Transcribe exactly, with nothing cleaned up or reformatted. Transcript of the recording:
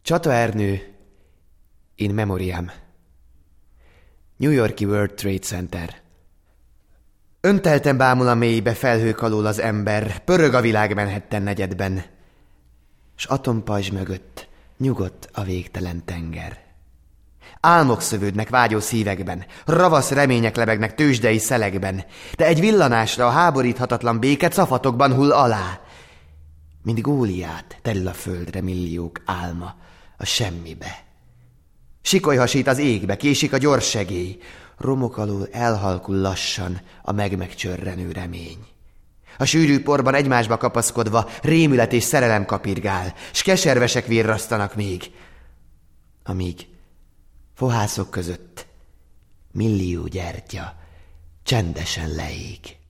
Csataernő in memoriam. New York-i World Trade Center. Öntelten bámul a mélybe felhők alól az ember, pörög a világ Manhattan negyedben, s atompajzs mögött nyugodt a végtelen tenger. Álmok szövődnek vágyó szívekben, ravasz remények lebegnek tőzsdei szelekben, de egy villanásra a háboríthatatlan béke cafatokban hull alá. Mint Góliát terül a földre milliók álma a semmibe. Sikoly hasít az égbe, késik a gyors segély, romok alól elhalkul lassan a meg-megcsörrenő remény. A sűrű porban egymásba kapaszkodva rémület és szerelem kapirgál, s keservesek virrasztanak még, amíg fohászok között millió gyertya csendesen leég.